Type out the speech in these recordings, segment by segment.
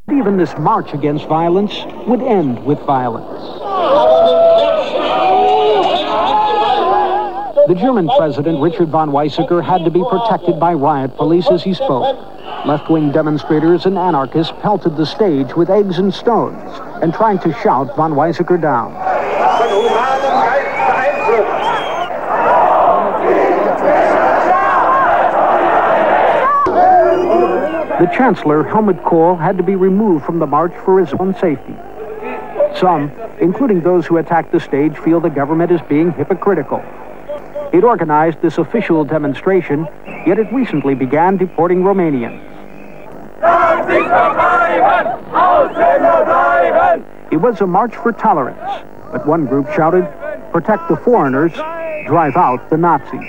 Even this march against violence would end with violence. The German president, Richard von Weizsäcker, had to be protected by riot police as he spoke. Left-wing demonstrators and anarchists pelted the stage with eggs and stones and tried to shout von Weizsäcker down. The Chancellor, Helmut Kohl, had to be removed from the march for his own safety. Some, including those who attacked the stage, feel the government is being hypocritical. It organized this official demonstration, yet it recently began deporting Romanians. It was a march for tolerance, but one group shouted, "Protect the foreigners, drive out the Nazis."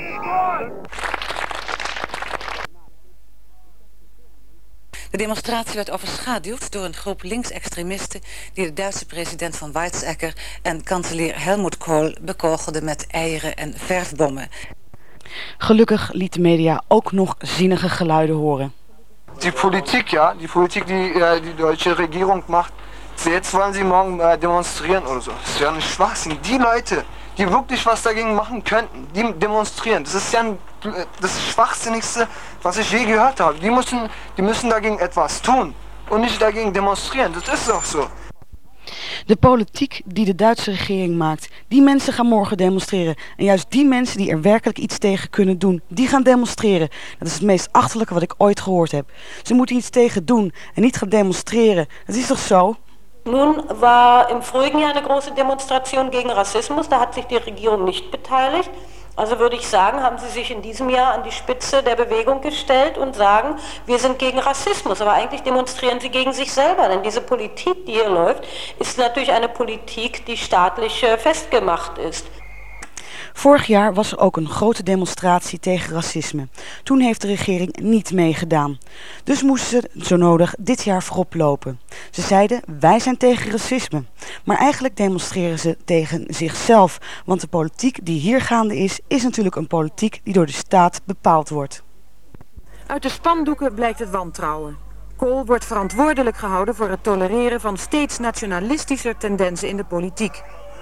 De demonstratie werd overschaduwd door een groep linksextremisten die de Duitse president van Weizsäcker en kanselier Helmut Kohl bekogelden met eieren en verfbommen. Gelukkig liet de media ook nog zinnige geluiden horen. Die Politik, ja, die Politik die die deutsche Regierung macht, jetzt wollen sie morgen demonstrieren oder so. Das ist ja ein Schwachsinn. Die Leute, die wirklich was dagegen machen könnten, die demonstrieren. Das ist ja das Schwachsinnigste, was ich je gehört habe. Die müssen dagegen etwas tun und nicht dagegen demonstrieren. Das ist doch so. De politiek die de Duitse regering maakt, die mensen gaan morgen demonstreren. En juist die mensen die er werkelijk iets tegen kunnen doen, die gaan demonstreren. Dat is het meest achterlijke wat ik ooit gehoord heb. Ze moeten iets tegen doen en niet gaan demonstreren. Dat is toch zo? Nun war im vorigen Jahr eine große Demonstration gegen Rassismus, da hat sich die Regierung nicht beteiligt. Also würde ich sagen, haben sie sich in diesem Jahr an die Spitze der Bewegung gestellt und sagen, wir sind gegen Rassismus. Aber eigentlich demonstrieren sie gegen sich selber, denn diese Politik, die hier läuft, ist natürlich eine Politik, die staatlich festgemacht ist. Vorig jaar was er ook een grote demonstratie tegen racisme. Toen heeft de regering niet meegedaan. Dus moesten ze zo nodig dit jaar voorop lopen. Ze zeiden, wij zijn tegen racisme. Maar eigenlijk demonstreren ze tegen zichzelf. Want de politiek die hier gaande is natuurlijk een politiek die door de staat bepaald wordt. Uit de spandoeken blijkt het wantrouwen. Kohl wordt verantwoordelijk gehouden voor het tolereren van steeds nationalistischer tendensen in de politiek.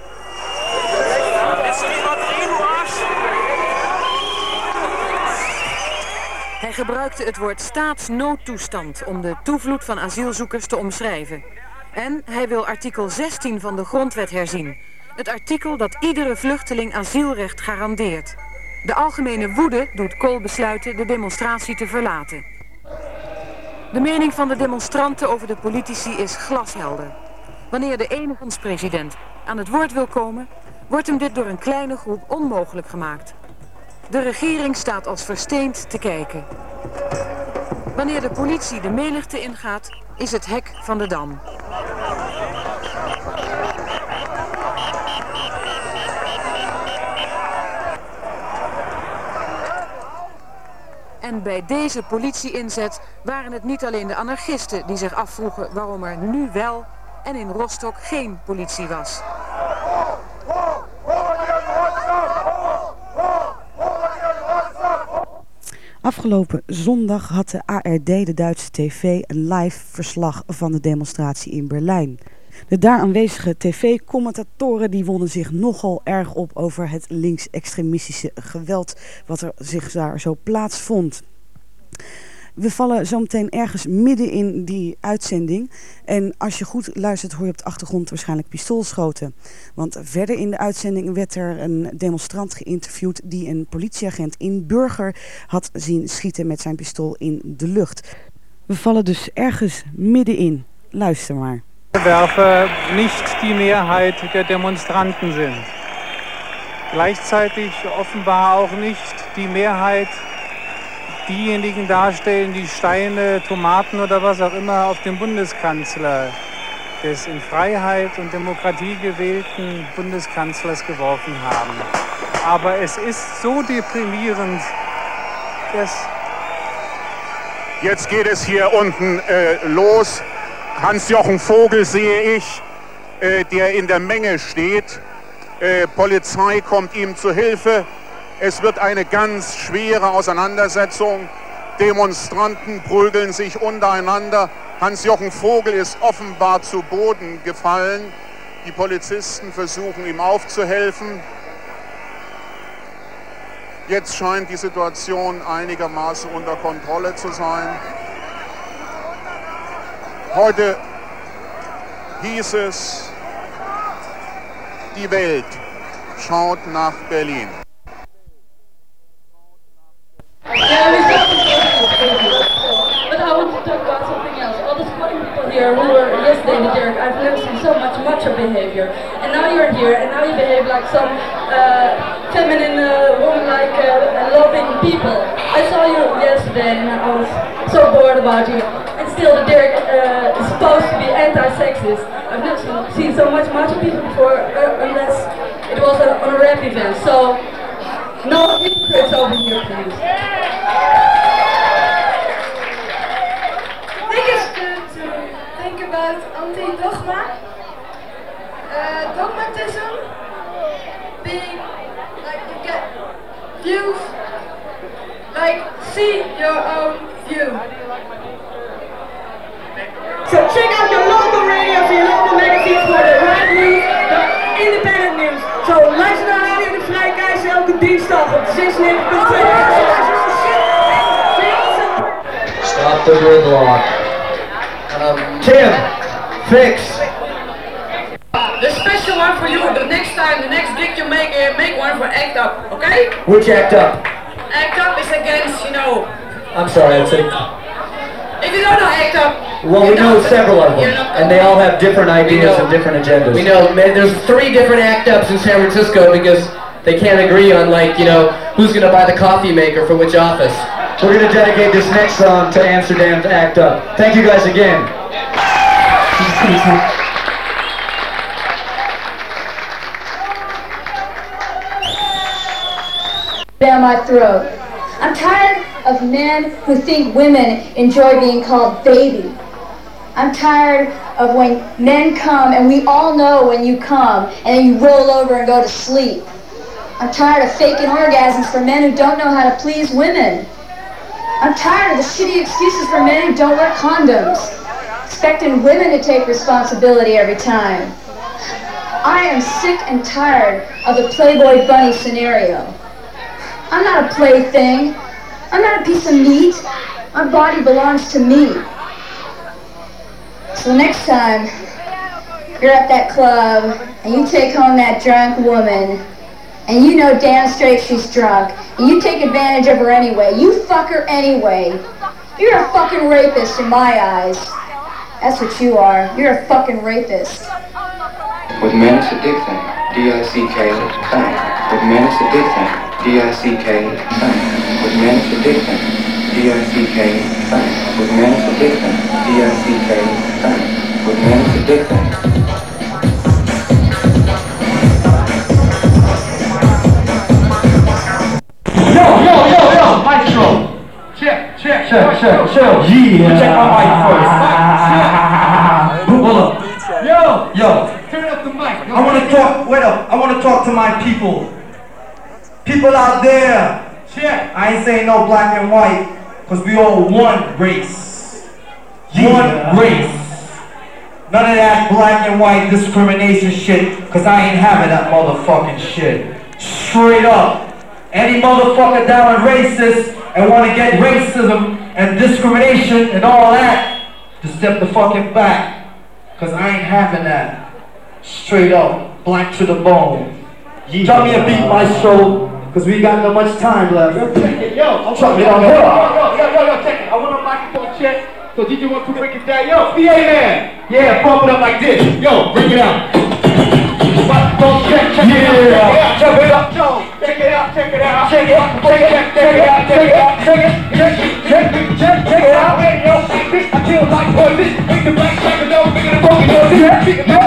Hij gebruikte het woord staatsnoodtoestand om de toevloed van asielzoekers te omschrijven. En hij wil artikel 16 van de grondwet herzien. Het artikel dat iedere vluchteling asielrecht garandeert. De algemene woede doet Kohl besluiten de demonstratie te verlaten. De mening van de demonstranten over de politici is glashelder. Wanneer de ene president aan het woord wil komen, wordt hem dit door een kleine groep onmogelijk gemaakt. De regering staat als versteend te kijken. Wanneer de politie de menigte ingaat, is het hek van de dam. En bij deze politie-inzet waren het niet alleen de anarchisten die zich afvroegen waarom er nu wel en in Rostock geen politie was. Afgelopen zondag had de ARD, de Duitse tv, een live verslag van de demonstratie in Berlijn. De daar aanwezige tv-commentatoren die wonden zich nogal erg op over het linksextremistische geweld wat er zich daar zo plaatsvond. We vallen zometeen ergens midden in die uitzending. En als je goed luistert hoor je op de achtergrond waarschijnlijk pistoolschoten. Want verder in de uitzending werd er een demonstrant geïnterviewd die een politieagent in Burger had zien schieten met zijn pistool in de lucht. We vallen dus ergens middenin. Luister maar. Werfe nicht die Mehrheit der Demonstranten sind. Gleichzeitig offenbar auch nicht die Mehrheit diejenigen darstellen, die Steine, Tomaten oder was auch immer auf den Bundeskanzler des in Freiheit und Demokratie gewählten Bundeskanzlers geworfen haben. Aber es ist so deprimierend, dass... Jetzt geht es hier unten los. Hans-Jochen Vogel sehe ich, der in der Menge steht. Polizei kommt ihm zu Hilfe. Es wird eine ganz schwere Auseinandersetzung. Demonstranten prügeln sich untereinander. Hans-Jochen Vogel ist offenbar zu Boden gefallen. Die Polizisten versuchen ihm aufzuhelfen. Jetzt scheint die Situation einigermaßen unter Kontrolle zu sein. Heute hieß es, die Welt schaut nach Berlin. But I want to talk about something else. All the squatting people here who were yesterday in the Derek, I've never seen so much macho behavior. And now you're here, and now you behave like some feminine woman-like loving people. I saw you yesterday, and I was so bored about you. And still, the Derek is supposed to be anti-sexist. I've never seen so much macho people before, unless it was on a rap event. So, no hypocrites over here, please. I think it's good to think about anti-dogma, dogmatism, being like you get views, like see your own view. So check out your local radios and your local magazines for the right news, the independent news. Zo luister naar Radio de Vrijgeest elke dinsdag op 96.2. Stop the gridlock. Tim, fix. The special one for you. The next time, the next gig you make one for Act Up, okay? Which Act Up? Act Up is against, I'm sorry, I'd say. If you don't know Act Up. Well, we know several of them, and they all have different ideas and different agendas. We know, man, there's 3 different Act Ups in San Francisco because they can't agree on, who's going to buy the coffee maker for which office. We're going to dedicate this next song to Amsterdam's Act Up. Thank you guys again. Down my throat. I'm tired of men who think women enjoy being called baby. I'm tired of when men come and we all know when you come and then you roll over and go to sleep. I'm tired of faking orgasms for men who don't know how to please women. I'm tired of the shitty excuses for men who don't wear condoms, expecting women to take responsibility every time. I am sick and tired of the Playboy bunny scenario. I'm not a plaything. I'm not a piece of meat. My body belongs to me. So next time you're at that club and you take home that drunk woman and you know damn straight she's drunk and you take advantage of her anyway, you fuck her anyway, you're a fucking rapist in my eyes. That's what you are. You're a fucking rapist. With men it's a dick thing. D-I-C-K thing. With men it's a dick thing. D-I-C-K thing. With men it's a dick thing. D-I-C-K thing. With men it's a dick thing. D-I-C-K thing. With men it's a dick thing. Yo, maestro. Check. Yeah. Check my mic first. Hold up. Yo. Turn up the mic. I want to talk. Wait up. I want to talk to my people. People out there. Check. I ain't saying no black and white, cause we all one race. One race. None of that black and white discrimination shit, cause I ain't having that motherfucking shit. Straight up. Any motherfucker down and racist and want to get racism and discrimination and all that, to step the fucking back. Cause I ain't having that. Straight up. Black to the bone. Drop me a beat, maestro, cause we got not much time left. Yo, check it. Yo, check it. I want a microphone check. So did you want to break it down? Yo, PA man. Yeah, bump it up like this. Yo, break it out. Microphone check it out. Check it out. Check it out. Check it out. Check it out. Check it out. I feel like boy, this make the black tracker know, make it a broken door.